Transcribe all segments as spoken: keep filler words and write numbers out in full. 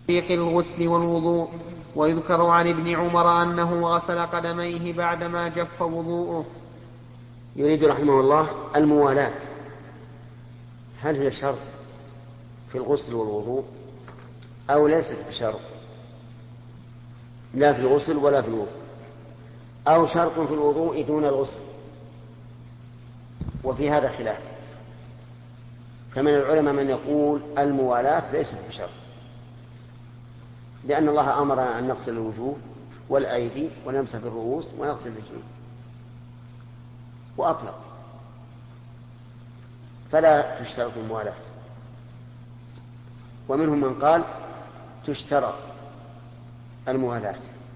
طريق الغسل والوضوء. ويذكر عن ابن عمر أنه غسل قدميه بعدما جف وضوءه. يريد رحمه الله الموالاة، هل هي شرط في الغسل والوضوء أو ليست بشرط؟ لا في الغسل ولا في الوضوء، أو شرط في الوضوء دون الغسل، وفي هذا خلاف. فمن العلماء من يقول الموالاة ليست بشرط، لأن الله أمر أن نغسل الوجوه والأيدي ونمسح بالرؤوس ونغسل الرجلين وأطلق، فلا تشترط الموالاة. ومنهم من قال تشترط الموالاة،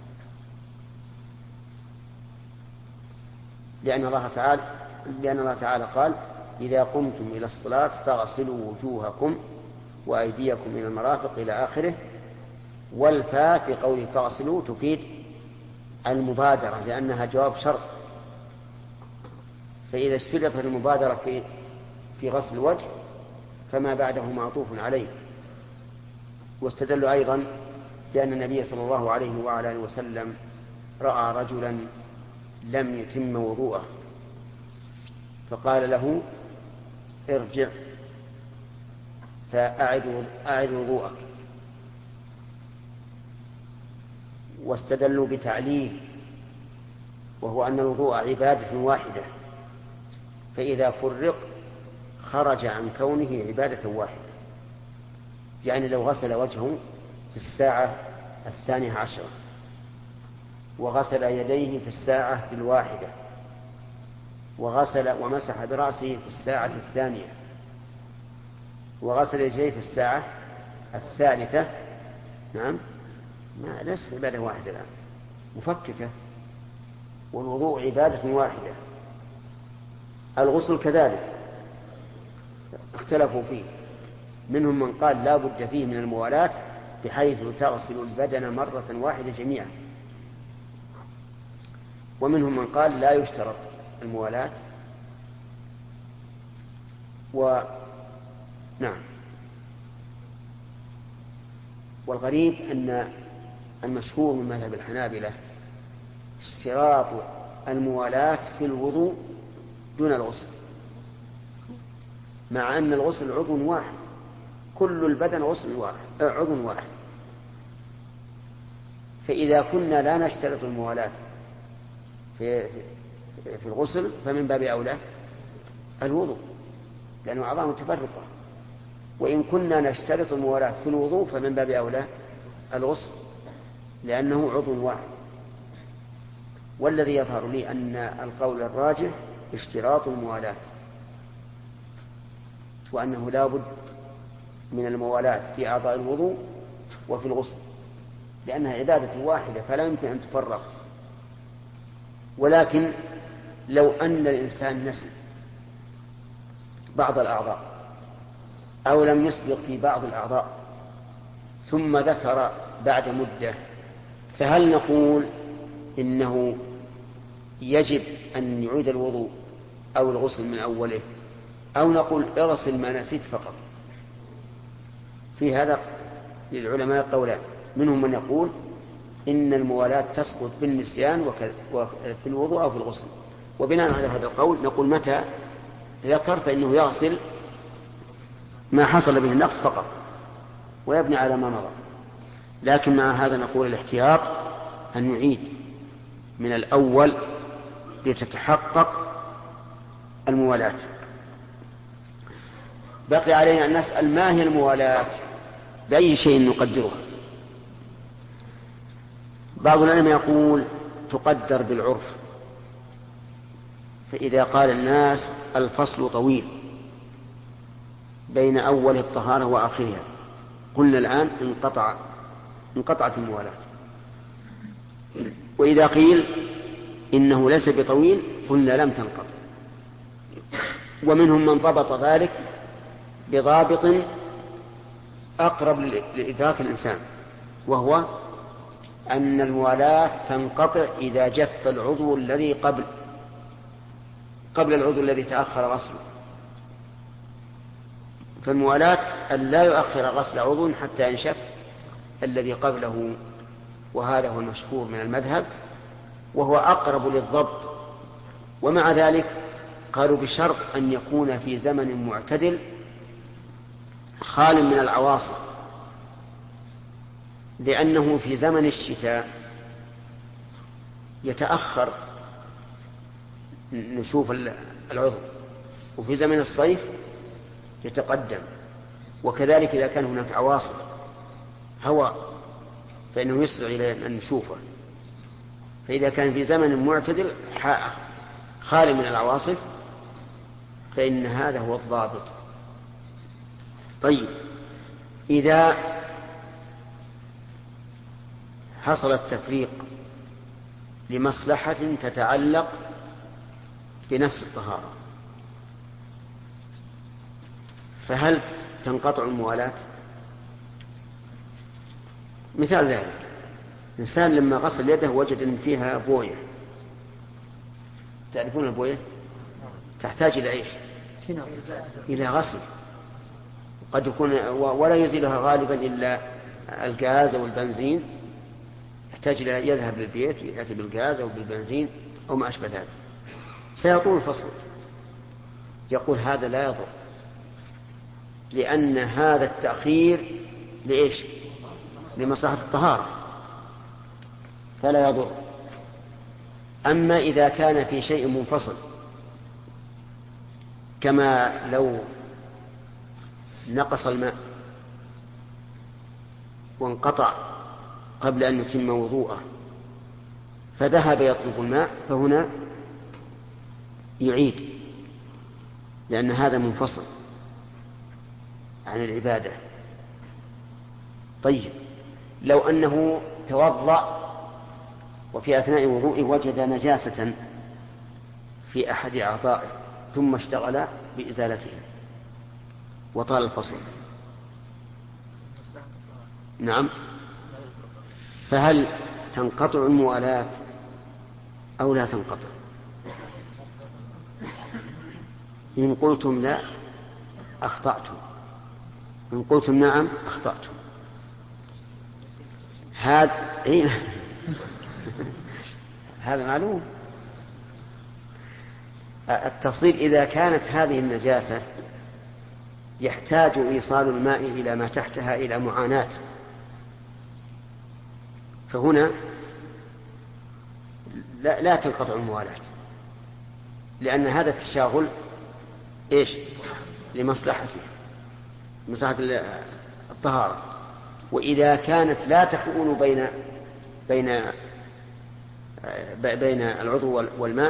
لأن الله تعالى لأن الله تعالى قال إذا قمتم إلى الصلاة فاغسلوا وجوهكم وأيديكم إلى المرافق إلى آخره. والفاء في قوله فاغسلوا تفيد المبادرة لأنها جواب شرط، فإذا اشترطت المبادرة في في غسل الوجه فما بعده معطوف عليه. واستدلوا أيضا بأن النبي صلى الله عليه وعلى آله وسلم رأى رجلا لم يتم وضوءه فقال له ارجع فأعد وضوءك. واستدلوا بتعليل، وهو أن الوضوء عبادة واحدة، فإذا فرق خرج عن كونه عبادة واحدة. يعني لو غسل وجهه في الساعة الثانية عشرة وغسل يديه في الساعة الواحدة وغسل ومسح برأسه في الساعة الثانية وغسل يديه في الساعة الثالثة، نعم، ما ليست عبادة واحدة الآن، مفككة. والوضوء عبادة واحدة. الغسل كذلك اختلفوا فيه، منهم من قال لا بد فيه من الموالاة بحيث تغسل البدن مرة واحدة جميعا، ومنهم من قال لا يشترط الموالاة. و نعم والغريب أن المشهور من مذهب الحنابلة اشتراط الموالاة في الوضوء دون الغسل، مع أن الغسل عضو واحد، كل البدن غسل واحد عضو واحد. فإذا كنا لا نشترط الموالاة في في الغسل فمن باب أولى الوضوء لأنه أعضاء متفرقة، وإن كنا نشترط الموالاة في الوضوء فمن باب أولى الغسل لأنه عضو واحد. والذي يظهر لي أن القول الراجح اشتراط الموالاة، وأنه لا بد من الموالاة في أعضاء الوضوء وفي الغسل، لأنها عبادة واحدة فلا يمكن أن تفرق. ولكن لو أن الإنسان نسي بعض الأعضاء أو لم يسبق في بعض الأعضاء ثم ذكر بعد مدة، فهل نقول إنه يجب أن يعيد الوضوء أو الغسل من أوله، أو نقول اغسل ما نسيت فقط؟ في هذا للعلماء قولان، منهم من يقول إن الموالاة تسقط بالنسيان في الوضوء أو في الغسل، وبناء على هذا القول نقول متى ذكر فإنه يغسل ما حصل به النقص فقط ويبني على ما مضى. لكن مع هذا نقول الاحتياط أن نعيد من الأول لتتحقق الموالاة. بقي علينا أن نسأل ما هي الموالاة، بأي شيء نقدرها؟ بعض العلماء يقول تقدر بالعرف، فإذا قال الناس الفصل طويل بين أول الطهارة وآخرها قلنا الآن انقطع انقطعت الموالاة. وإذا قيل إنه ليس بطويل قلنا لم تنقطع. ومنهم من ضبط ذلك بضابط أقرب لإدراك الإنسان، وهو أن الموالاة تنقطع إذا جف العضو الذي قبل قبل العضو الذي تأخر غسله. فالموالاة أن لا يؤخر غسل عضو حتى ينشف الذي قبله، وهذا هو المشهور من المذهب وهو أقرب للضبط. ومع ذلك قالوا بشرط أن يكون في زمن معتدل خال من العواصف، لأنه في زمن الشتاء يتأخر نشوف العضو، وفي زمن الصيف يتقدم، وكذلك إذا كان هناك عواصف هواء فإنه يسرع إلى أن نشوفه. فإذا كان في زمن معتدل خالي من العواصف فإن هذا هو الضابط. طيب، إذا حصل التفريق لمصلحة تتعلق بنفس الطهارة فهل تنقطع الموالاة؟ مثال ذلك إنسان لما غسل يده وجد أن فيها بوية، تعرفون البوية تحتاج إلى إيش؟ إلى غسل، قد يكون ولا يزيلها غالبا إلا الغاز أو البنزين، يحتاج إلى يذهب للبيت يأتي بالغاز أو بالبنزين أو ما أشبه ذلك، سيطول الفصل. يقول هذا لا يضر، لأن هذا التأخير لإيش؟ لمصلحة الطهارة فلا يضر. أما إذا كان في شيء منفصل كما لو نقص الماء وانقطع قبل أن يتم وضوءه فذهب يطلب الماء فهنا يعيد، لأن هذا منفصل عن العبادة. طيب، لو أنه توضأ وفي أثناء وضوئه وجد نجاسة في أحد أعضائه ثم اشتغل بإزالتها وطال الفصل، نعم، فهل تنقطع الموالاة أو لا تنقطع؟ إن قلتم لا أخطأتم، إن قلتم نعم أخطأتم. هذا إيه؟ هذا معلوم. التفصيل إذا كانت هذه النجاسة يحتاج إيصال الماء إلى ما تحتها إلى معاناة، فهنا لا, لا تنقطع الموالاة، لأن هذا التشاغل إيش؟ لمصلحته، مصلحة الطهارة. وإذا كانت لا تكون بين بين بين العضو والماء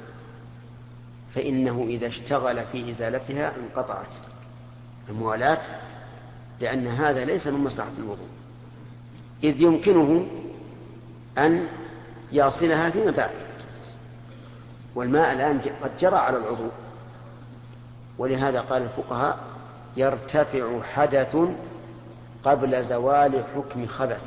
فإنه إذا اشتغل في إزالتها انقطعت الموالاة، لأن هذا ليس من مصلحة الوضوء، إذ يمكنه أن يصلها فيما بعد، والماء الآن قد جرى على العضو. ولهذا قال الفقهاء يرتفع حدث قبل زوال حكم خبث،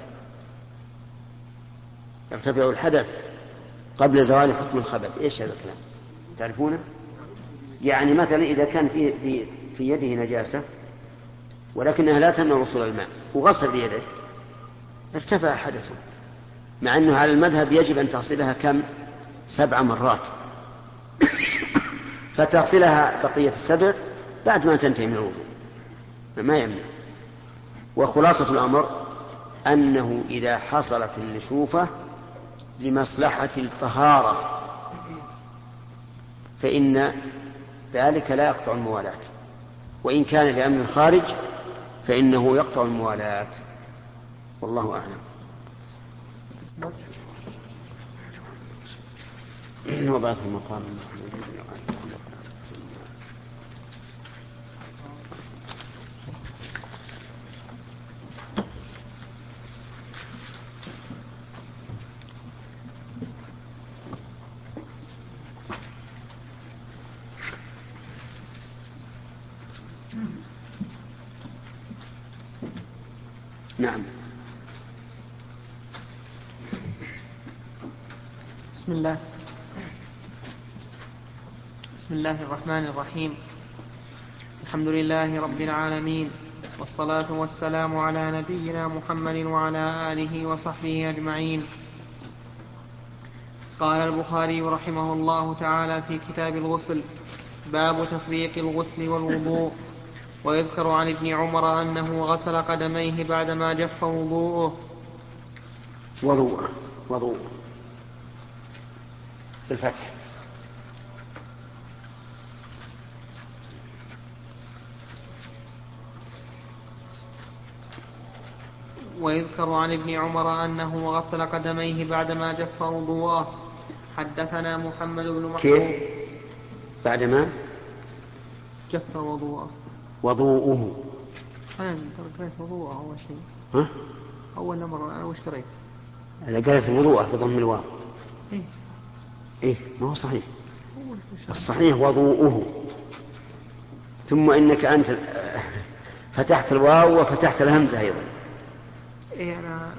يرتفع الحدث قبل زوال حكم الخبث. إيش هذا الكلام؟ تعرفونه؟ يعني مثلا إذا كان في, في, في يده نجاسة ولكنها لا تمنع وصول الماء وغسل يده ارتفع حدثه، مع أنه على المذهب يجب أن تصلها كم؟ سبع مرات فتصلها بقية السبع بعد ما تنتهي من الوضوء ما يمنع. وخلاصة الأمر أنه إذا حصلت النشوفة لمصلحة الطهارة فإن ذلك لا يقطع الموالاة، وإن كان لأمر خارج فإنه يقطع الموالاة، والله أعلم. وبعث المقام نعم. بسم الله بسم الله الرحمن الرحيم. الحمد لله رب العالمين، والصلاة والسلام على نبينا محمد وعلى آله وصحبه أجمعين. قال البخاري رحمه الله تعالى في كتاب الغسل: باب تفريق الغسل والوضوء. ويذكر عن ابن عمر أنه غسل قدميه بعدما جف وضوءه. وضوءه وضوء بالفتح. ويذكر عن ابن عمر أنه غسل قدميه بعدما جف وضوءه. حدثنا محمد بن محبوب. كيف بعدما جف وضوءه؟ وضوءه. أنا قريت وضوءه أول شيء. ها؟ أول مرة أنا وش قريت؟ أنا قريت وضوءه بضم الواو. إيه إيه ما هو صحيح. الصحيح وضوءه، ثم إنك أنت فتحت الواو وفتحت الهمزة أيضا. إيه أنا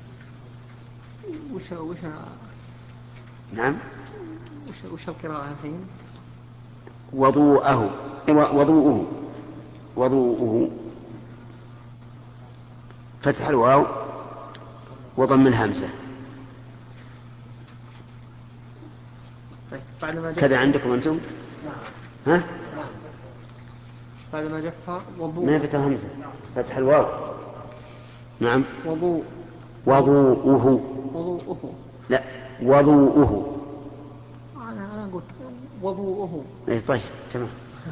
وش وش نعم وش وش القراءة الحين؟ وضوءه وضوءه وضوءه فتح الواو وضم الهمزة. طيب كذا عندكم أنتم؟ ها؟ نعم. بعد ما جف وضوء. ما فتح الهمزة، فتح الواو. نعم. وضوء. وضوءه. وضوءه. لا وضوءه. أنا أنا قلت وضوءه. إيه طيب تمام.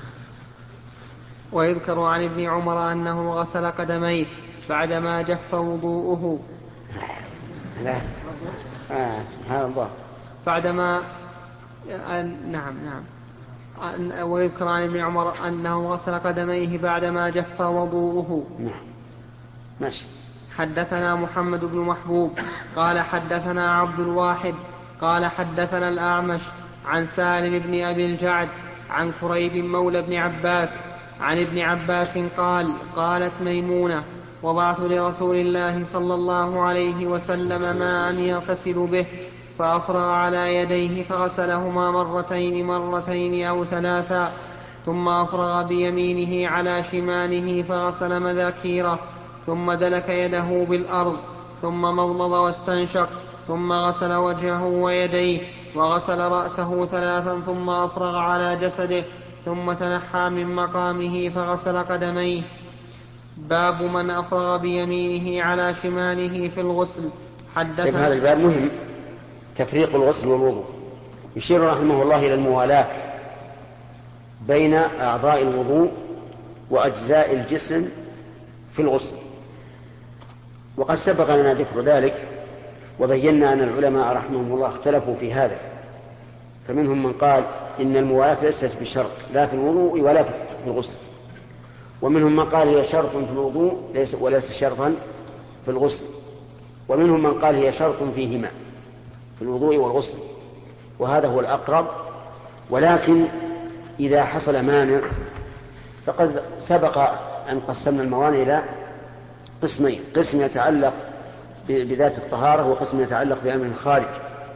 ويذكر عن ابن عمر أنه غسل قدميه بعدما جف وضوءه. لا آه سبحان الله. بعدما آه نعم نعم. ويذكر عن ابن عمر أنه غسل قدميه بعدما جف وضوءه. نعم ماشي. حدثنا محمد بن محبوب قال حدثنا عبد الواحد قال حدثنا الأعمش عن سالم بن أبي الجعد عن كريب مولى بن عباس عن ابن عباس قال: قالت ميمونة: وضعت لرسول الله صلى الله عليه وسلم ماء يغتسل به فأفرغ على يديه فغسلهما مرتين مرتين أو ثلاثا، ثم أفرغ بيمينه على شماله فغسل مذاكيره، ثم دلك يده بالأرض، ثم مضمض واستنشق، ثم غسل وجهه ويديه وغسل رأسه ثلاثا، ثم أفرغ على جسده، ثم تنحى من مقامه فغسل قدميه. باب من أفرغ بيمينه على شماله في الغسل. حدثنا. هذا الباب مهم، تفريق الغسل والوضوء. يشير رحمه الله إلى الموالاة بين أعضاء الوضوء وأجزاء الجسم في الغسل، وقد سبق لنا ذكر ذلك وبينا أن العلماء رحمهم الله اختلفوا في هذا، فمنهم من قال إن الموالاة ليست بشرط لا في الوضوء ولا في الغسل، ومنهم من قال هي شرط في الوضوء وليس شرطا في الغسل، ومنهم من قال هي شرط فيهما في الوضوء والغسل، وهذا هو الأقرب. ولكن إذا حصل مانع فقد سبق أن قسمنا الموانع إلى قسمين: قسم يتعلق بذات الطهارة وقسم يتعلق بأمر خارج،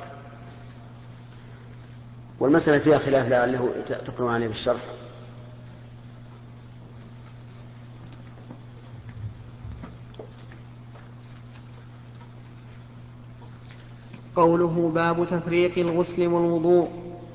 والمسألة فيها خلاف لعله تقرأ عليه بالشرح. قوله: باب تفريق الغسل والوضوء.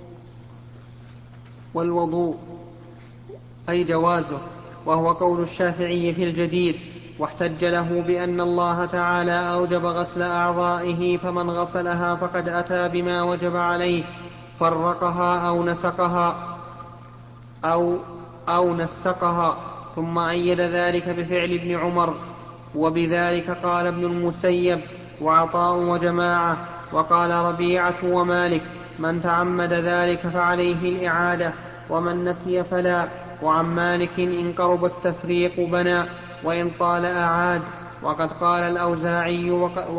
والوضوء أي جوازه، وهو قول الشافعي في الجديد، واحتج له بأن الله تعالى أوجب غسل أعضائه، فمن غسلها فقد أتى بما وجب عليه، فرقها أو نسقها أو, أو نسقها. ثم أيد ذلك بفعل ابن عمر، وبذلك قال ابن المسيب وعطاء وجماعة، وقال ربيعة ومالك: من تعمد ذلك فعليه الإعادة، ومن نسي فلا. وعن مالك: إن قرب التفريق بنى، وإن طال أعاد. وقد قال الأوزاعي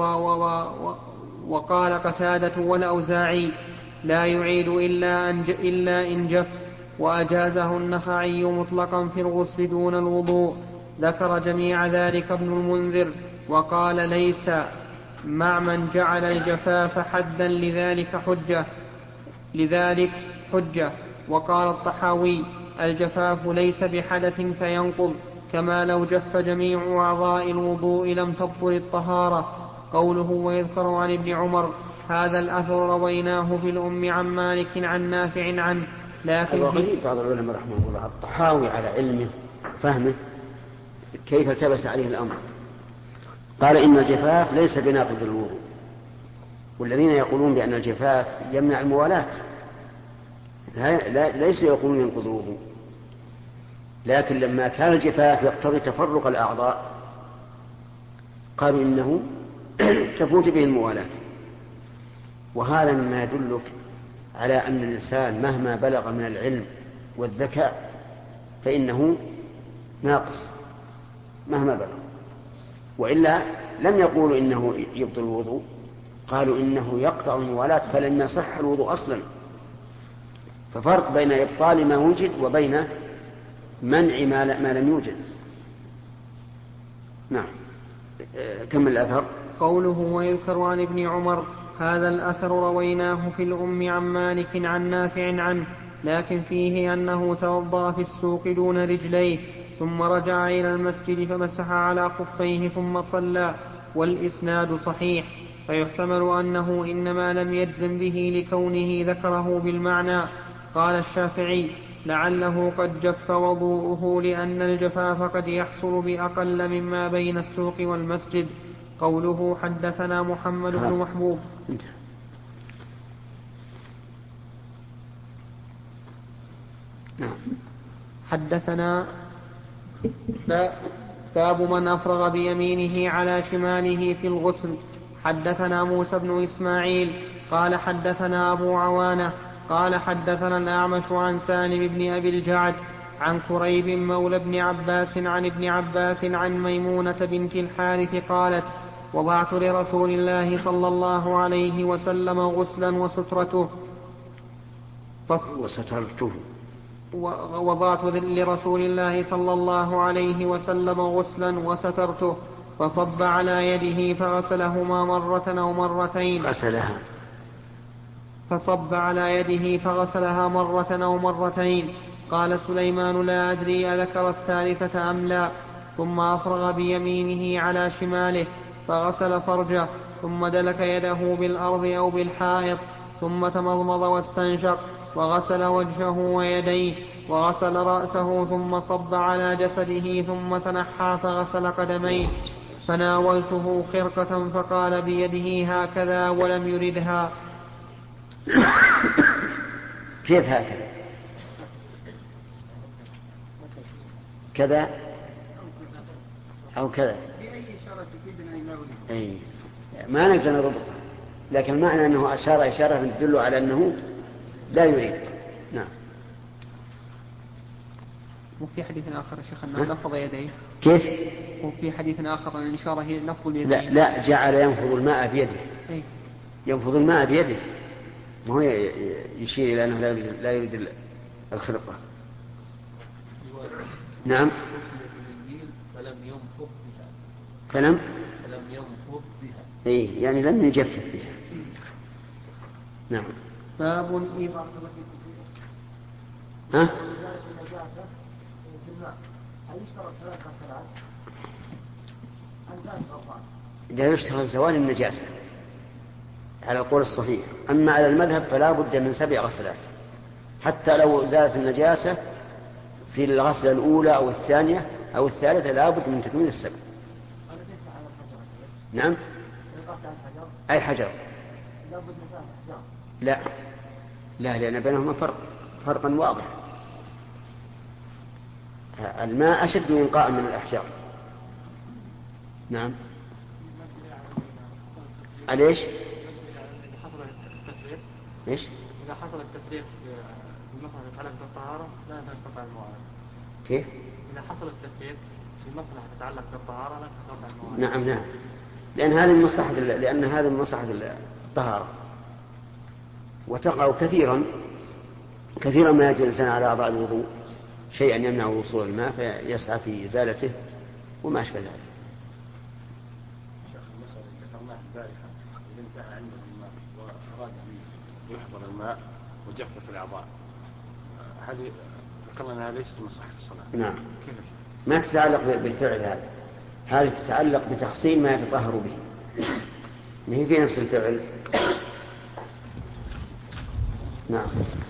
وقال قتادة والأوزاعي: لا يعيد إلا أن, إلا إن جف. وأجازه النخعي مطلقا في الغسل دون الوضوء. ذكر جميع ذلك ابن المنذر، وقال: ليس مع من جعل الجفاف حدا لذلك حجة لذلك حجة. وقال الطحاوي: الجفاف ليس بحدث فينقض، كما لو جف جميع أعضاء الوضوء لم تبطل الطهارة. قوله ويذكر عن ابن عمر هذا الأثر رويناه في الأم عن مالك عن نافع عنه. لكن الغريب بعض العلماء رحمه الله الطحاوي على علمه وفهمه كيف التبس عليه الأمر، قال إن الجفاف ليس بناقض الوضوء، والذين يقولون بأن الجفاف يمنع الموالاة لا ليسوا يقولون ينقض الوضوء، لكن لما كان الجفاف يقتضي تفرق الأعضاء قالوا إنه تفوت به الموالاة. وهذا مما يدلك على أن الإنسان مهما بلغ من العلم والذكاء فإنه ناقص مهما بلغ، وإلا لم يقولوا إنه يبطل الوضوء، قالوا إنه يقطع الموالاة فلم يصح الوضوء أصلا. ففرق بين إبطال ما وجد وبين منع ما لم يوجد. نعم كمل الأثر. قوله ويذكر عن ابن عمر هذا الأثر رويناه في الأم عن مالك عن نافع عنه، لكن فيه أنه توضأ في السوق دون رجليه ثم رجع إلى المسجد فمسح على خفيه ثم صلى، والإسناد صحيح، فيحتمل أنه إنما لم يجزم به لكونه ذكره بالمعنى. قال الشافعي لعله قد جف وضوءه لأن الجفاف قد يحصل بأقل مما بين السوق والمسجد. قوله حدثنا محمد بن محبوب. حدثنا باب من أفرغ بيمينه على شماله في الغسل. حدثنا موسى بن إسماعيل قال حدثنا أبو عوانة قال حدثنا الأعمش عن سالم بن أبي الجعد عن كريب مولى بن عباس عن ابن عباس عن ميمونة بنت الحارث قالت وضعت لرسول الله صلى الله عليه وسلم غسلا وسترته وسترته وضعت لرسول الله صلى الله عليه وسلم غسلا وسترته فصب على يده فغسلهما مرة أو مرتين غسلها فصب على يده فغسلها مرة أو مرتين. قال سليمان لا أدري أذكر الثالثة أم لا. ثم أفرغ بيمينه على شماله فغسل فرجه ثم دلك يده بالأرض أو بالحائط ثم تمضمض واستنشق وغسل وجهه ويديه وغسل رأسه ثم صب على جسده ثم تنحى فغسل قدميه. فناولته خرقة فقال بيده هكذا ولم يردها. كيف هكذا كذا أو كذا أي ما نقدر نضبطها، لكن معنى أنه أشار إشارة تدل على أنه لا يريد. نعم. وفي حديث آخر يا شيخ أنه نفض يديه. كيف؟ وفي حديث آخر أن الإشارة هي نفض اليدين. لا لا جعل ينفض الماء بيده. أي. ينفض الماء بيده، ما هو يشير إلى أنه لا يريد, لا يريد الخرقة. نعم. فلم ينفض بها. فلم فلم ينفض بها. إيه يعني لم يجفف بها. نعم. باب إذا ها؟ لا يشترط زوال النجاسة على القول الصحيح، أما على المذهب فلا بد من سبع غسلات، حتى لو زالت النجاسة في الغسلة الأولى أو الثانية أو الثالثة لا بد من تكميل السبع. نعم. أي حجر؟ لا لا لأن بينهما فرق فرقا واضح. الماء أشد إنقاء من الأحجار. نعم. عليش؟ إيش؟ إذا حصل التفريق في المصلحة تتعلق بالطهارة لا تنقطع المواعيد. كيف؟ إذا حصل التفريق في مصلحة تتعلق بالطهارة لا تنقطع المواعيد. نعم نعم، لأن هذه المصلحة لأن هذه مصلحة الطهارة، وتقع كثيرا كثيرا ما يجد الإنسان على أعضاء الوضوء شيئا يمنع وصول الماء فيسعى في إزالته وما أشبه ذلك. شيخ المسألة اللي ذكرناها البارحة إذا انتهى عنده الماء وأراد أن يحضر الماء وجفت الأعضاء، هذه ذكرنا أنها ليست مصلحة الصلاة. نعم. كيف؟ ما تتعلق بالفعل هذا، هذه تتعلق بتحصيل ما يتطهر به، ما هي في نفس الفعل. نعم.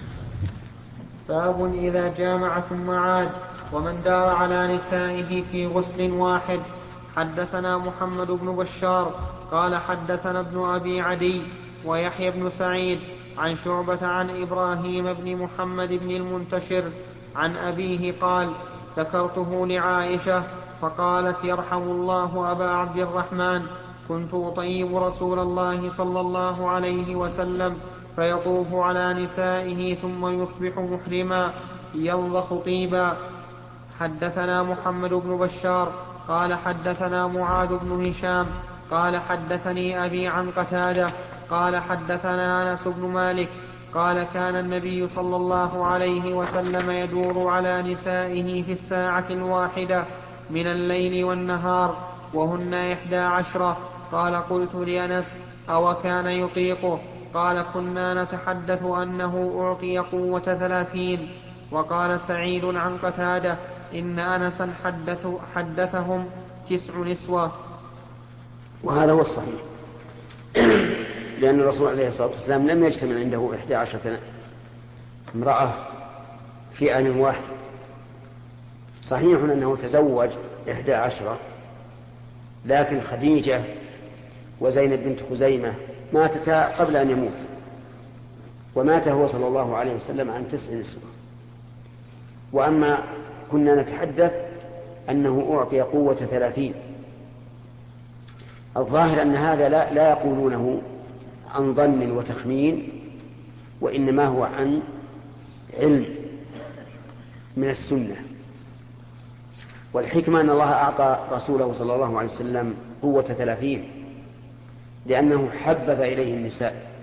باب إذا جامع ثم عاد ومن دار على نسائه في غسل واحد. حدثنا محمد بن بشار قال حدثنا ابن أبي عدي ويحيى بن سعيد عن شعبة عن إبراهيم بن محمد بن المنتشر عن أبيه قال ذكرته لعائشة فقالت يرحم الله أبا عبد الرحمن كنت أطيب رسول الله صلى الله عليه وسلم فيطوف على نسائه ثم يصبح محرما ينضخ طيبا. حدثنا محمد بن بشار قال حدثنا معاذ بن هشام قال حدثني أبي عن قتادة قال حدثنا أنس بن مالك قال كان النبي صلى الله عليه وسلم يدور على نسائه في الساعة الواحدة من الليل والنهار وهن إحدى عشرة. قال قلت لأنس أو كان يطيقه؟ قال كنا نتحدث أنه أعطي قوة ثلاثين. وقال سعيد عن قتادة إن أنسا حدث حدثهم تسع نسوة. وهذا هو الصحيح، لأن الرسول عليه الصلاة والسلام لم يجتمع عنده إحدى عشرة امرأة في آن واحد. صحيح أنه تزوج إحدى عشرة، لكن خديجة وزينب بنت خزيمة ماتتا قبل أن يموت، ومات هو صلى الله عليه وسلم عن تسع نسوة. وأما كنا نتحدث أنه أعطي قوة ثلاثين، الظاهر أن هذا لا, لا يقولونه عن ظن وتخمين، وإنما هو عن علم من السنة. والحكمة أن الله أعطى رسوله صلى الله عليه وسلم قوة ثلاثين لأنه حبب إليه النساء،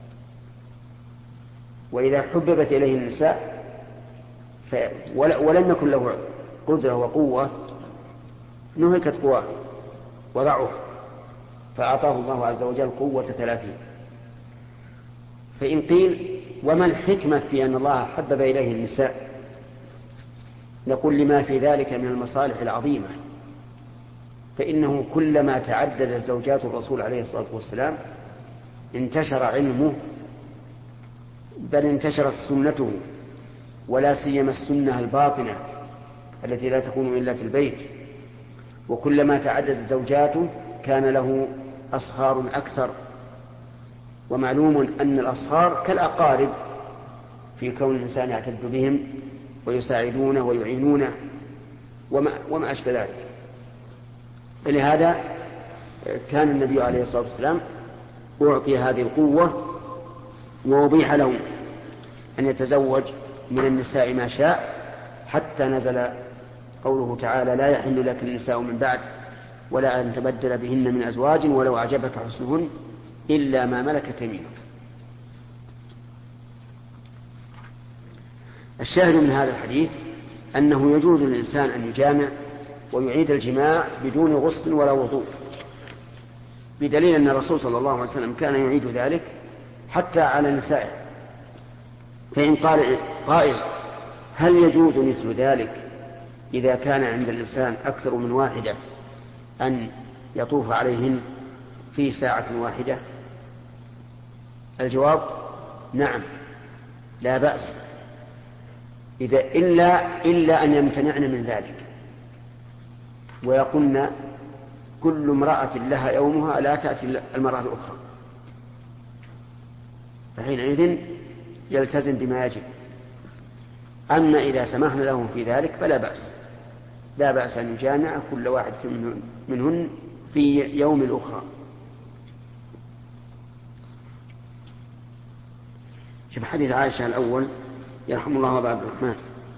وإذا حببت إليه النساء ولم يكن له قدرة وقوة نهكت قواه وضعف، فأعطاه الله عز وجل قوة ثلاثين. فإن قيل وما الحكمة في أن الله حبب إليه النساء، نقول لما في ذلك من المصالح العظيمة. فإنه كلما تعددت زوجات الرسول عليه الصلاة والسلام انتشر علمه، بل انتشرت سنته، ولا سيما السنة الباطنة التي لا تكون إلا في البيت. وكلما تعددت زوجاته كان له أصهار أكثر، ومعلوم أن الأصهار كالأقارب في كون الإنسان يعتد بهم ويساعدونه ويعينونه وما, وما أشبه ذلك. فلهذا كان النبي عليه الصلاة والسلام أعطي هذه القوة، وأبيح له أن يتزوج من النساء ما شاء، حتى نزل قوله تعالى لا يحل لك النساء من بعد ولا أن تبدل بهن من أزواج ولو أعجبك حسنهن إلا ما ملكت يمينك. الشاهد من هذا الحديث أنه يجوز للإنسان أن يجامع ويعيد الجماع بدون غسل ولا وضوء، بدليل أن الرسول صلى الله عليه وسلم كان يعيد ذلك حتى على نسائه. فإن قال قائل هل يجوز مثل ذلك إذا كان عند الإنسان أكثر من واحدة أن يطوف عليهن في ساعة واحدة؟ الجواب نعم، لا بأس، إذا إلا, إلا أن يمتنعن من ذلك ويقولن كل امرأة لها يومها لا تأتي المرأة الأخرى، فحينئذ يلتزم بما يجب. أما إذا سمحنا لهم في ذلك فلا بأس، لا بأس أن يجامع كل واحد منهن في يوم الأخرى. شوف حديث عائشة الأول يرحم الله أبا عبد الرحمن.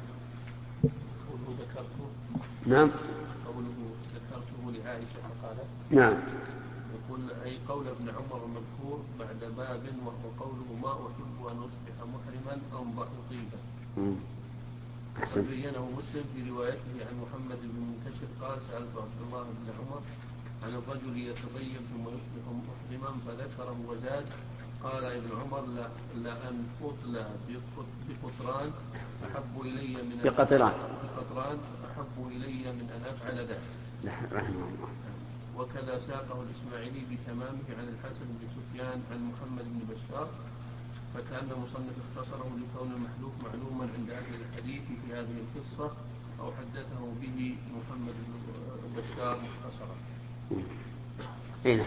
نعم قوله ذكرته لعائشة قالت نعم يقول أي قول ابن عمر المذكور بعد باب وهو قوله ما أحب أن أصبح محرما أو أنبح طيبا. بينه مسلم في روايته عن محمد بن منتشر قال سألت عبد الله بن عمر عن الرجل يتطيب ثم يصبح محرما الحمام فذكره وزاد قال ابن عمر لا لأن أطلى بقطران أحب إلي من بقطران بقطران أحب إلي من أن أفعل ذلك. رحمه الله. وكذا ساقه الإسماعيلي بتمامه عن الحسن بن سفيان عن محمد بن بشار، فكأن المصنف اختصره لكون المحذوف معلوما عند أهل الحديث في هذه القصة، أو حدثه به محمد بن بشار مختصرا. هنا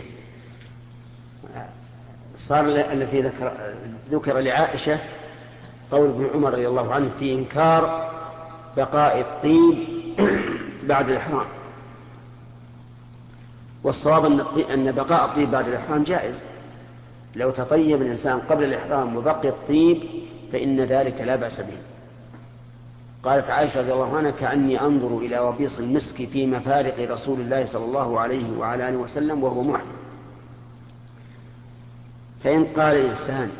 صار الذي ذكر ذكر لعائشة قول ابن عمر رضي الله عنه في إنكار بقاء الطيب بعد الإحرام، والصواب أن بقاء الطيب بعد الإحرام جائز. لو تطيب الإنسان قبل الإحرام وبقي الطيب فإن ذلك لا بأس به. قالت عائشة رضي الله عنها كأني أنظر إلى وبيص المسك في مفارق رسول الله صلى الله عليه وعلى آله وسلم وهو محرم. فإن قال الإنسان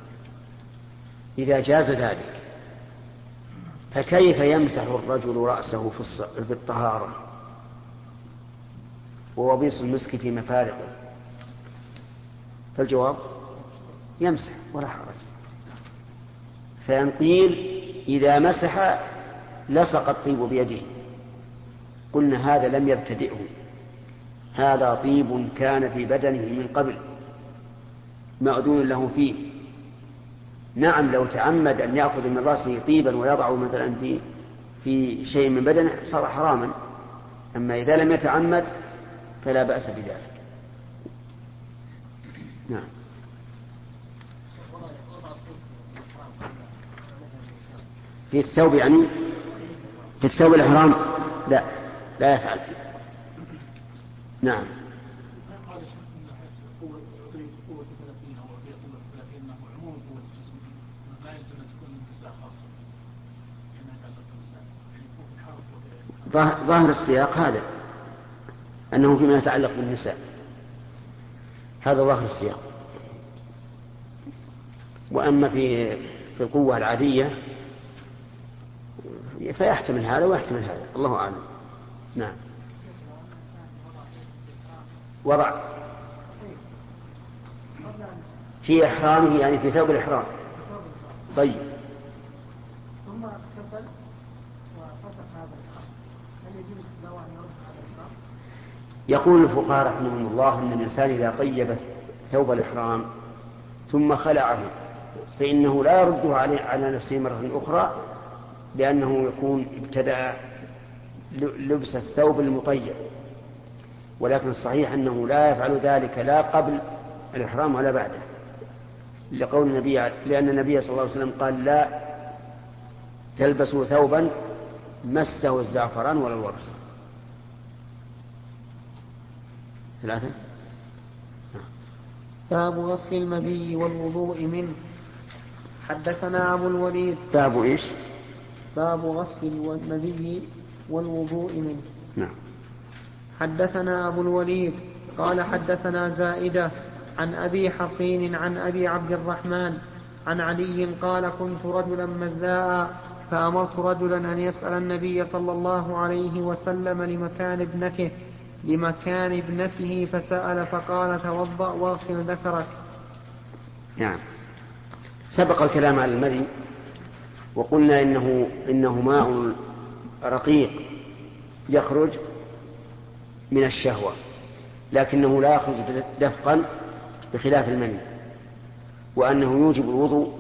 إذا جاز ذلك فكيف يمسح الرجل رأسه في الطهارة ووبيص المسك في مفارقه؟ فالجواب يمسح ولا حرج. فإن قيل إذا مسح لصق الطيب بيده قلنا هذا لم يبتدئه، هذا طيب كان في بدنه من قبل مأذون له فيه. نعم لو تعمد أن يأخذ من رأسه طيبا ويضعه مثلا في في شيء من بدنه صار حراما، أما إذا لم يتعمد فلا بأس بذلك. نعم. في الثوب يعني في الثوب الإحرام لا لا يفعل. نعم. ظاهر السياق هذا أنه فيما يتعلق بالنساء، هذا ظاهر السياق. وأما في في القوة العادية فيحتمل هذا ويحتمل هذا، الله أعلم. نعم. وضع في إحرامه يعني في ثوب الإحرام. طيب. ثم اغتسل وفسخ هذا الإحرام، هل يجوز له أن يرد هذا الإحرام؟ يقول الفقهاء رحمهم الله أن الإنسان إذا طيب ثوب الإحرام ثم خلعه فإنه لا يرده على نفسه مرة أخرى، لأنه يكون ابتدأ لبس الثوب المطيب. ولكن الصحيح أنه لا يفعل ذلك لا قبل الإحرام ولا بعده، لقول النبي لأن النبي صلى الله عليه وسلم قال لا تلبسوا ثوبا مسه الزعفران ولا الورس. ثلاثة. باب غسل المذي والوضوء منه. حدثنا أبو الوليد. باب إيش؟ باب غسل المذي والوضوء منه. نعم. حدثنا أبو الوليد قال حدثنا زائدة عن أبي حصين عن أبي عبد الرحمن عن علي قال كنت رجلا مذاء فأمرت رجلا أن يسأل النبي صلى الله عليه وسلم لمكان ابنته لمكان ابنته فسأل فقال توضأ واغسل ذكرك. نعم. سبق الكلام على المذي وقلنا إنه, إنه ماء رقيق يخرج من الشهوة، لكنه لا يخرج دفقا بخلاف المني، وأنه يوجب الوضوء،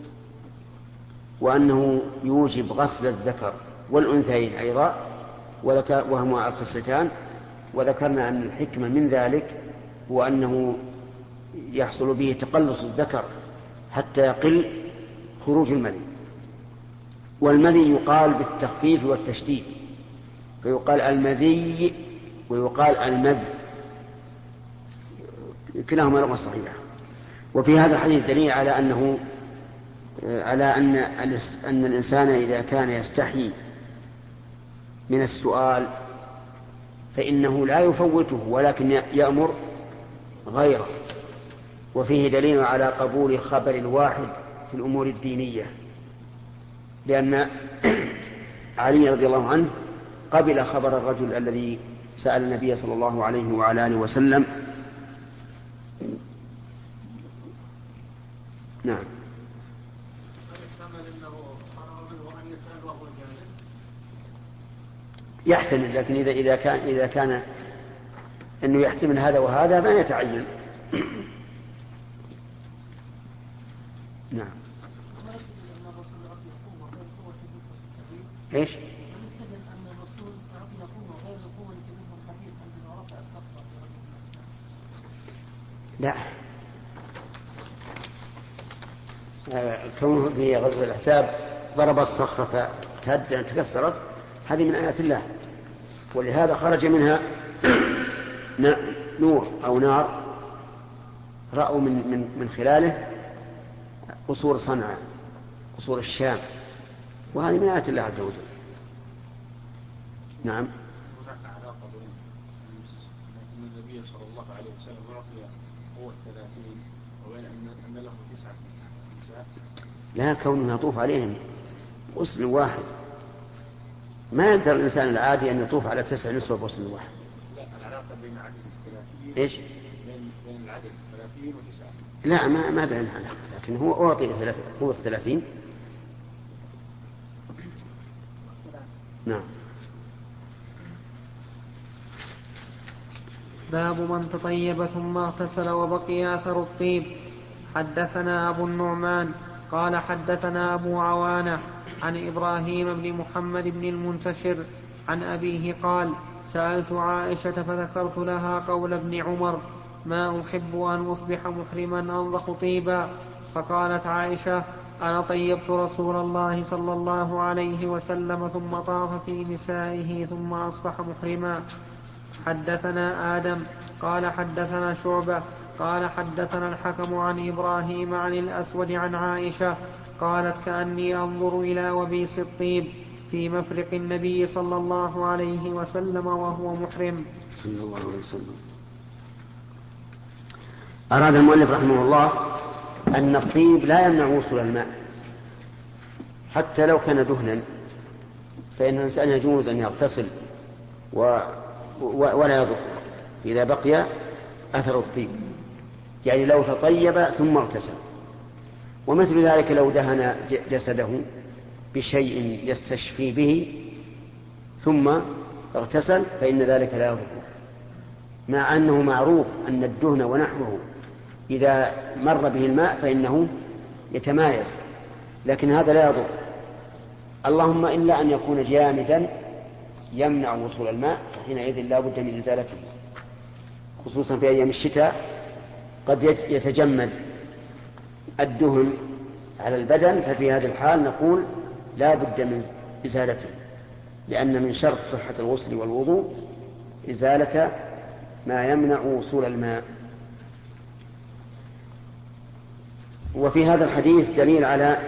وأنه يوجب غسل الذكر والأنثيين أيضا وهما الخصيتان. وذكرنا أن الحكمة من ذلك هو أنه يحصل به تقلص الذكر حتى يقل خروج المذي. والمذي يقال بالتخفيف والتشديد، فيقال المذي ويقال المذ، كلاهما لغة صحيحة. وفي هذا الحديث دليل على أنه على أن أن الإنسان إذا كان يستحي من السؤال فإنه لا يفوته ولكن يأمر غيره. وفيه دليل على قبول خبر الواحد في الأمور الدينية، لأن علي رضي الله عنه قبل خبر الرجل الذي سأل النبي صلى الله عليه وعلى آله وسلم نعم. يحتمل، لكن إذا إذا كان إذا كان إنه يحتمل هذا وهذا ما يتعين. نعم. إيش؟ لا، كونه في غزو الأحزاب ضرب الصخرة فتهدأ تكسرت، هذه من آيات الله، ولهذا خرج منها نور أو نار رأوا من من من خلاله قصور صنعاء، قصور الشام، وهذه من آيات الله عز وجل. نعم. هناك علاقة بين أن النبي صلى الله عليه وسلم أعطي قوة ثلاثين وبين أن له تسعة نساء؟ لا، كونه يطوف عليهم غسل واحد، ما يقدر الإنسان العادي أن يطوف على تسع نسوة بغسل واحد. لا، العلاقة بين عدد الثلاثين. إيش؟ بين بين العدد ثلاثين وتسعة. لا، ما ما بين علاقة، لكن هو أعطي قوة ثلاثين. نعم. باب من تطيب ثم اغتسل وبقي أثر الطيب. حدثنا أبو النعمان قال حدثنا أبو عوانة عن إبراهيم بن محمد بن المنتشر عن أبيه قال سألت عائشة فذكرت لها قول ابن عمر ما أحب أن أصبح محرما أنضخ طيبا، فقالت عائشة أنا طيبت رسول الله صلى الله عليه وسلم ثم طاف في نسائه ثم أصبح محرما. حدثنا آدم قال حدثنا شعبة قال حدثنا الحكم عن إبراهيم عن الأسود عن عائشة قالت كأني أنظر إلى وبيس الطيب في مفرق النبي صلى الله عليه وسلم وهو محرم. صلى الله عليه وسلم. أراد المؤلف رحمه الله أن الطيب لا يمنع وصول الماء حتى لو كان دهنا، فإن الإنسان يجوز أن يغتسل و... و... ولا يضر إذا بقي أثر الطيب، يعني لو تطيب ثم اغتسل. ومثل ذلك لو دهن جسده بشيء يستشفي به ثم اغتسل فإن ذلك لا يضر، مع أنه معروف أن الدهن ونحوه إذا مر به الماء فإنه يتمايز، لكن هذا لا يضر، اللهم إلا أن يكون جامدا يمنع وصول الماء، فحينئذ لا بد من إزالته، خصوصا في أيام الشتاء قد يتجمد الدهن على البدن، ففي هذه الحال نقول لا بد من إزالته، لأن من شرط صحة الغسل والوضوء إزالة ما يمنع وصول الماء. وفي هذا الحديث دليل على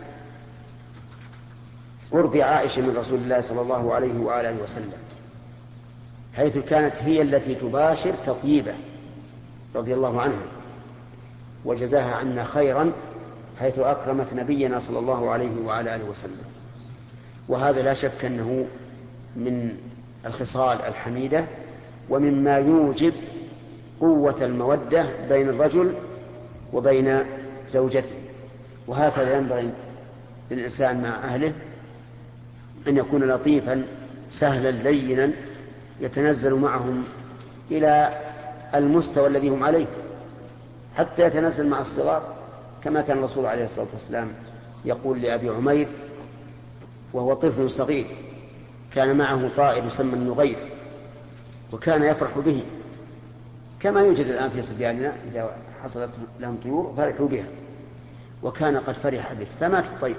قرب عائشة من رسول الله صلى الله عليه وآله وسلم، حيث كانت هي التي تباشر تطيبه رضي الله عنها، وجزاها عنا خيرا حيث أكرمت نبينا صلى الله عليه وعلى آله وسلم. وهذا لا شك أنه من الخصال الحميدة ومما يوجب قوة المودة بين الرجل وبين زوجته. وهكذا ينبغي للإنسان مع أهله أن يكون لطيفا سهلا لينا يتنزل معهم إلى المستوى الذي هم عليه، حتى يتنزل مع الصغار، كما كان الرسول عليه الصلاة والسلام يقول لأبي عمير وهو طفل صغير كان معه طائر يسمى النغير وكان يفرح به، كما يوجد الآن في صبياننا إذا حصلت لهم طيور فرحوا بها، وكان قد فرح به فمات الطير،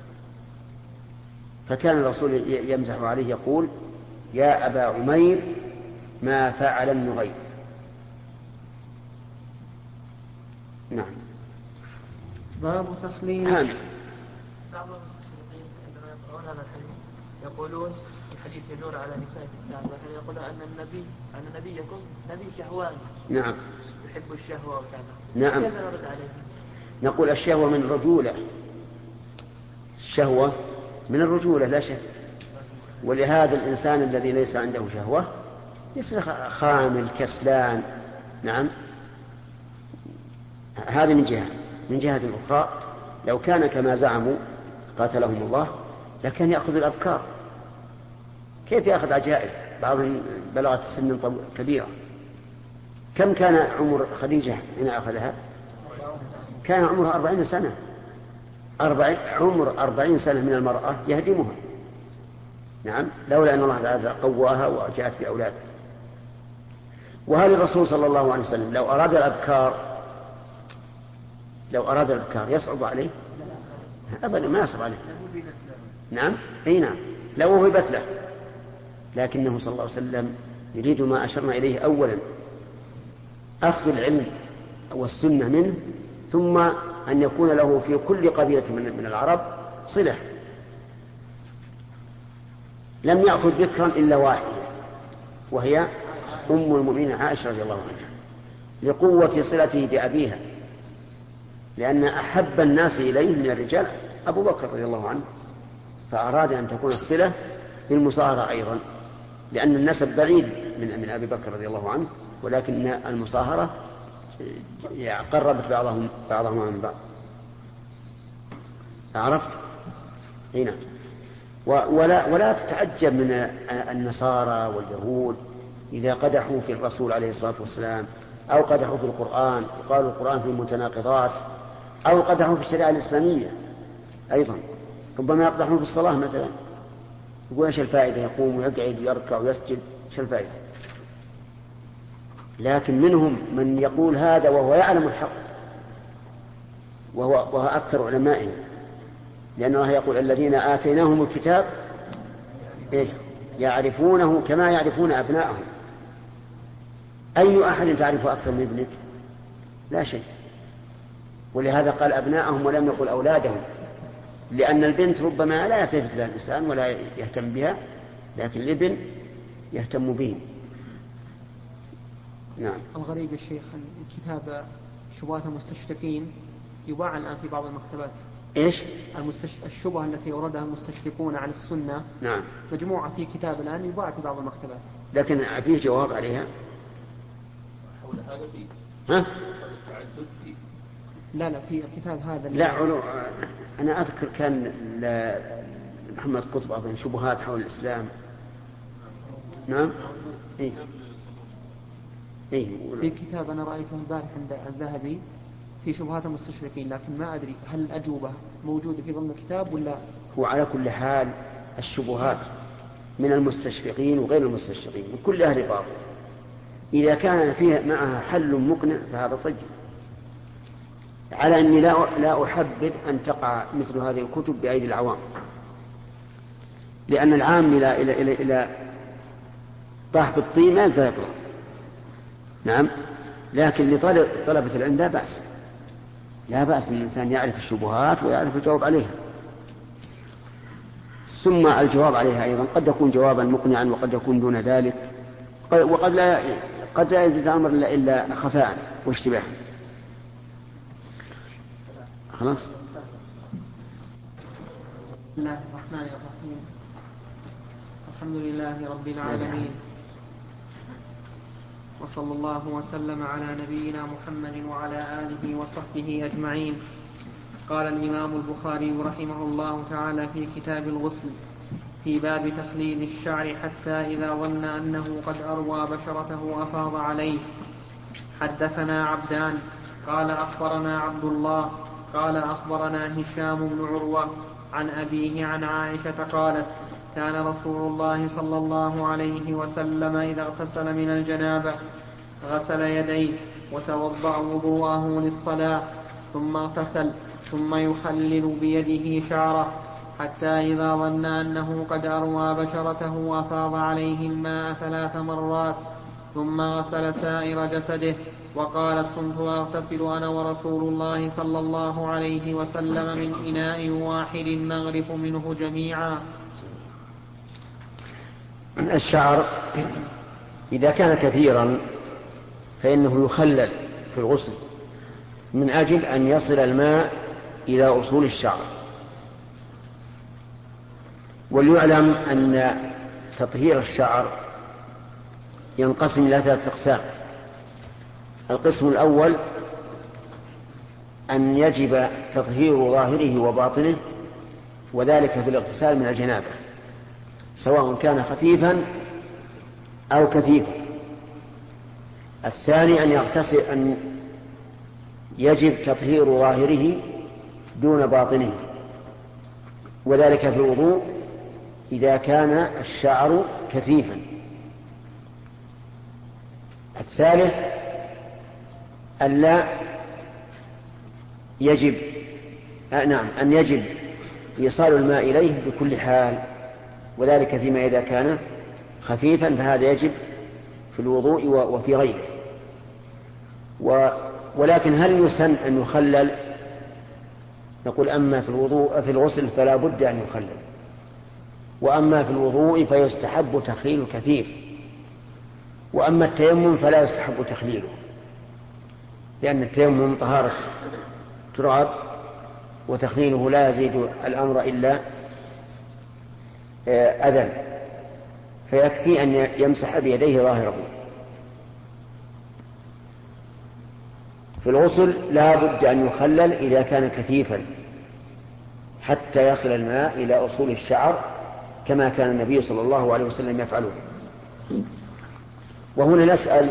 فكان الرسول يمزح عليه يقول يا أبا عمير ما فعل النغير. نعم. باب تخليل. بعض المستشرقين عندما يقرؤون هذا الحديث يقولون الحديث يدور على نساء الإسلام، لكن يقولون أن النبي أن نبيكم نبي شهواني. نعم. يحب الشهوة وكذا. نعم. كيف نرد عليه؟ نقول الشهوة من الرجولة، الشهوة من الرجولة لا شك، ولهذا الإنسان الذي ليس عنده شهوة يصير خامل كسلان. نعم، هذه من جهة. من جهة أخرى لو كان كما زعموا قاتلهم الله لكان يأخذ الأبكار. كيف يأخذ عجائز بعضهم بلغت سن كبيرة؟ كم كان عمر خديجة حين أخذها؟ كان عمرها أربعين سنة. أربعين عمر أربعين سنة من المرأة يهدمها. نعم، لولا أن الله تعالى قواها وجاءت بأولاد. وهل الرسول صلى الله عليه وسلم لو أراد الأبكار لو أراد الأبكار يصعب عليه؟ أبدا ما يصعب عليه. نعم أي نعم لو وهبت له، لكنه صلى الله عليه وسلم يريد ما أشرنا إليه أولا أخذ العلم والسنة منه، ثم أن يكون له في كل قبيلة من العرب صلة. لم يأخذ ذكرا إلا واحدة وهي أم المؤمنين عائشة رضي الله عنها لقوة صلته بأبيها، لأن أحب الناس إليه من الرجال أبو بكر رضي الله عنه، فأراد أن تكون الصلة بالمصاهرة أيضا، لأن النسب بعيد من من أبي بكر رضي الله عنه، ولكن المصاهرة قربت بعضهم بعضهم من بعض. عرفت؟ هنا ولا ولا تتعجب من النصارى واليهود إذا قدحوا في الرسول عليه الصلاة والسلام، أو قدحوا في القرآن وقالوا القرآن في المتناقضات، أو قدحوا في الشريعة الإسلامية أيضا. ربما يقدحون في الصلاة مثلا، يقول ايش الفائدة؟ يقوم ويقعد ويركع ويسجد، ايش الفائدة؟ لكن منهم من يقول هذا وهو يعلم الحق، وهو, وهو أكثر علمائهم، لأنه يقول الذين آتيناهم الكتاب إيه؟ يعرفونه كما يعرفون أبناءهم. أي أحد تعرف أكثر من ابنك؟ لا شيء. ولهذا قال أبناءهم ولم يقل أولادهم، لأن البنت ربما لا يلتفت لها الإنسان ولا يهتم بها، لكن الابن يهتم به. نعم. الغريب يا شيخ الكتاب شبهات المستشرقين يباع الآن في بعض المكتبات. إيش؟ المستش... الشبهة التي أوردها المستشرقون عن السنة، نعم، مجموعة في كتاب الآن يباع في بعض المكتبات. لكن فيه جواب عليها. حول هذا فيه. ها؟ التعدد فيه. لا لا في الكتاب هذا. لا علو... أنا أذكر كان ل... محمد قطب أظن شبهات حول الإسلام. نعم. إيه؟ إيه؟ في كتاب أنا رأيته البارح عند الذهبي في شبهات المستشرقين، لكن ما أدري هل الأجوبة موجودة في ضمن الكتاب ولا. هو على كل حال الشبهات من المستشرقين وغير المستشرقين وكل أهل باطل، إذا كان فيها معها حل مقنع فهذا طيب. على أني لا لا أحبذ أن تقع مثل هذه الكتب بأيدي العوام، لأن العام إلى إلى إلى إلى طاح بالطين ما يقدر يطلع. نعم، لكن لطلبة العلم لا بأس، لا بأس أن الإنسان يعرف الشبهات ويعرف الجواب عليها. ثم الجواب عليها أيضا قد يكون جوابا مقنعا وقد يكون دون ذلك، وقد لا قد لا يزيد الأمر إلا, إلا خفاء واشتباه. خلاص. بسم الله الرحمن الرحيم. الحمد لله رب العالمين، وصلى الله وسلم على نبينا محمد وعلى آله وصحبه أجمعين. قال الإمام البخاري رحمه الله تعالى في كتاب الغسل في باب تخليل الشعر حتى إذا ظن أنه قد أروى بشرته أفاض عليه. حدثنا عبدان قال أخبرنا عبد الله قال أخبرنا هشام بن عروة عن أبيه عن عائشة قالت كان رسول الله صلى الله عليه وسلم إذا اغتسل من الجنابة غسل يديه وتوضأ وضوءه للصلاة ثم اغتسل ثم يخلل بيده شعره حتى إذا ظن أنه قد أروى بشرته أفاض عليه الماء ثلاث مرات ثم غسل سائر جسده. وقالت كنت أغتسل أنا ورسول الله صلى الله عليه وسلم من إناء واحد نغرف منه جميعا. الشعر إذا كان كثيرا فإنه يخلل في الغسل من أجل أن يصل الماء إلى أصول الشعر. وليعلم أن تطهير الشعر ينقسم إلى ثلاثة أقسام. القسم الأول أن يجب تطهير ظاهره وباطنه، وذلك في الاغتسال من الجنابة سواء كان خفيفا أو كثيفا. الثاني أن يغتسل أن يجب تطهير ظاهره دون باطنه، وذلك في الوضوء إذا كان الشعر كثيفا. الثالث ألا يجب آه نعم أن يجب إيصال الماء إليه بكل حال، وذلك فيما إذا كان خفيفا فهذا يجب في الوضوء وفي غيره. و ولكن هل يسن أن يخلل؟ نقول أما في الوضوء في الغسل فلا بد أن يخلل، وأما في الوضوء فيستحب تخليل الكثير، وأما التيمم فلا يستحب تخليله، لأن التيمم طهارة تراب، وتخليله لا يزيد الأمر إلا أذى، فيكفي أن يمسح بيديه ظاهره. في الغسل لا بد أن يخلل إذا كان كثيفا حتى يصل الماء إلى أصول الشعر كما كان النبي صلى الله عليه وسلم يفعله. وهنا نسأل: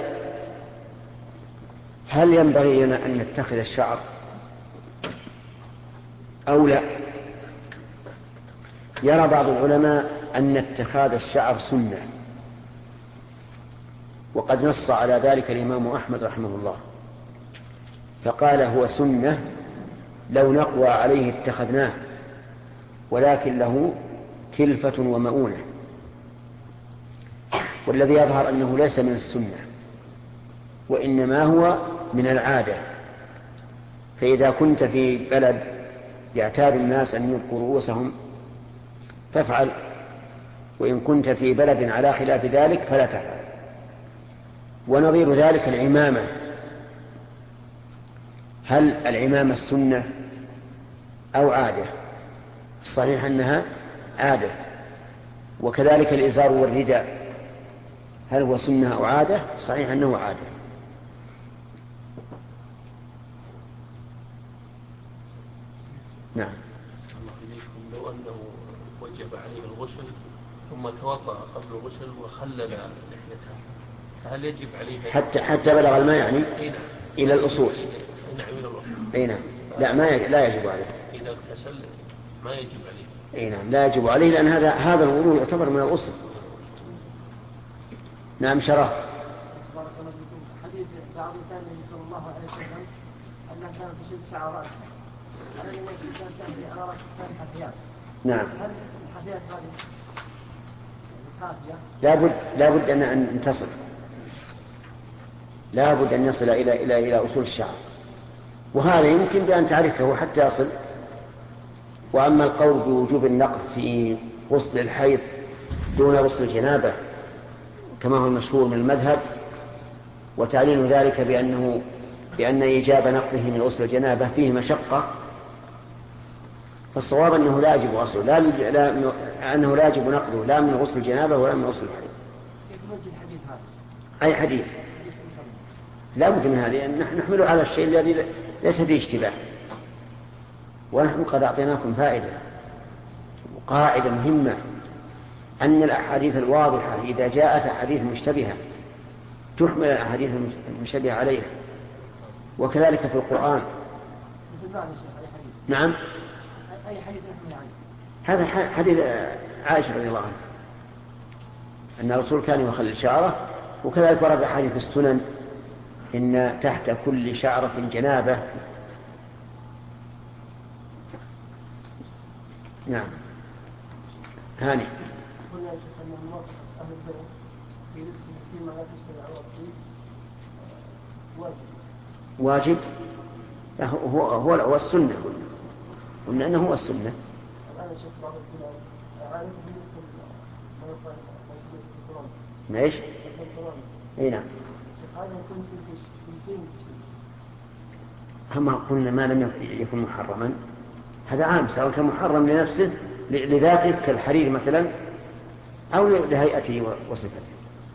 هل ينبغي لنا أن نتخذ الشعر أو لا؟ يرى بعض العلماء أن اتخاذ الشعر سنة، وقد نص على ذلك الإمام أحمد رحمه الله فقال: هو سنة لو نقوى عليه اتخذناه، ولكن له كلفة ومؤونة. والذي يظهر أنه ليس من السنة، وإنما هو من العادة. فإذا كنت في بلد يعتاد الناس أن يبقوا رؤوسهم فافعل، وإن كنت في بلد على خلاف ذلك فلا تفعل. ونظير ذلك العمامة، هل العمامة السنة أو عادة؟ الصحيح أنها عادة. وكذلك الإزار والرداء، هل هو سنة أو عادة؟ صحيح أنه عادة. نعم. الله إليكم، لو أنه وجب عليه الغسل ثم توضأ قبل الغسل وخلل لحيته، فهل يجب عليه حتى حتى بلغ الماء يعني نعم. إلى الأصول؟ نعم إلى الأصول. أي نعم. لا ما ي... لا يجب عليه. إذا اغتسل ما يجب عليه. أي نعم لا يجب عليه، لأن هذا هذا الوضوء يعتبر من الأصل. نعم. شرف. حديث بعض لسان النبي صلى الله عليه وسلم أنها كانت تشد شعر رأسه، على أن الإنسان تأتي على رأسه ثاني حفيات. نعم. هل الحفيات هذه كافية؟ لابد لابد أن أن تصل، لابد أن يصل إلى إلى إلى أصول الشعر، وهذا يمكن بأن تعرفه حتى يصل. وأما القول بوجوب النقض في غسل الحيض دون غسل الجنابة كما هو المشهور من المذهب، وتعليل ذلك بأنه بأن إيجاب نقضه من غسل الجنابة فيه مشقة، فالصواب أنه لا يجب غسله، لا, لا أنه لا يجب نقضه لا من غسل الجنابة ولا من غسل الحيض. أي حديث لا بد من هذه، نحن نحمله على الشيء الذي ليس فيه اشتباه. ونحن قد أعطيناكم فائدة وقاعدة مهمة، أن الأحاديث الواضحة إذا جاءت أحاديث مشتبهة تحمل الأحاديث المشتبهة عليها، وكذلك في القرآن. نعم. أي حديث نحمل عليه؟ هذا حديث عائشة رضي الله عنها أن الرسول كان يخلل شعره، وكذلك ورد حديث السنن إن تحت كل شعرة جنابة. نعم. هاني. قلنا يا شيخ أن الموقف أهل البيت في لبسه فيما لا تشتري عورته واجب. واجب؟ لا هو هو هو السنة، قلنا أنه هو السنة. الآن يا شيخ بعض البلاد عالم بلبس ما يقال البنطلون. ليش؟ البنطلون. أي نعم. شيخ هذا يكون في في سن. أما قلنا ما لم يكن محرما هذا عام، سواء كان محرم لنفسه لذاته كالحرير مثلا أو لهيئته وصفته.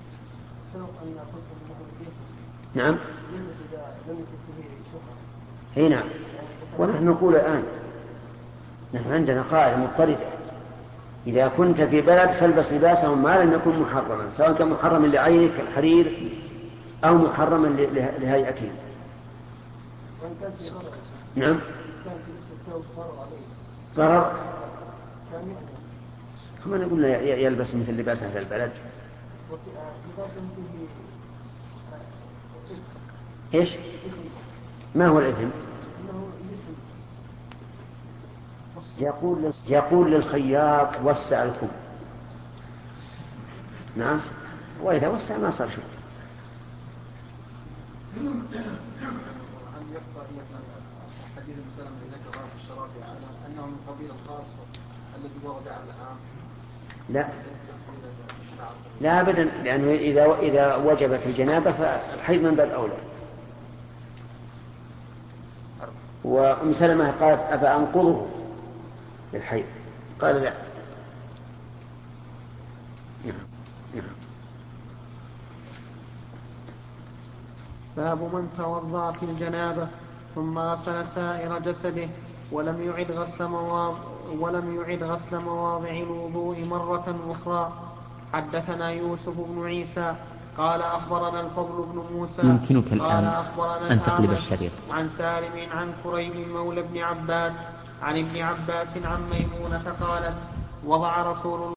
سبق أن قلت أنه يلبس. نعم. يلبس إذا لم يكن فيه شهرة. هنا نعم. ونحن نقول الآن نحن عندنا قاعدة مضطردة: إذا كنت في بلد فالبس لباسهم ما لم يكن محرما، سواء كان محرما لعينك كالحرير أو محرما لهيئته. نعم. ضرر. هم نقول يلبس مثل لباس أهل البلد. إيش؟ ما هو الإثم؟ يقول يقول للخياط وسع الكم. نعم. وإذا وسع ما صار شيء. هل يبقى حديث المسلم الذي ذكر في الشراب أنه من قبيل الخاص الذي ورد على العام؟ لا لا أبدا، لأنه إذا إذا وجبت الجنابة فالحيض من باب أولى. وأم سلمة قالت أفأنقضه للحيض؟ قال لا. نعم. نعم. باب من توضأ في الجنابة ثم غسل سائر جسده ولم يعد غسل مواضع ولم يعد غسل مواضع الوضوء مرة أخرى. حدثنا يوسف بن عيسى قال أخبرنا الفضل بن موسى يمكنك قال الآن أخبرنا أن تقلب الأعمش الشريط. عن سالم عن كريب مولى ابن عباس عن ابن عباس عن ميمونة قالت: وضع رسول الله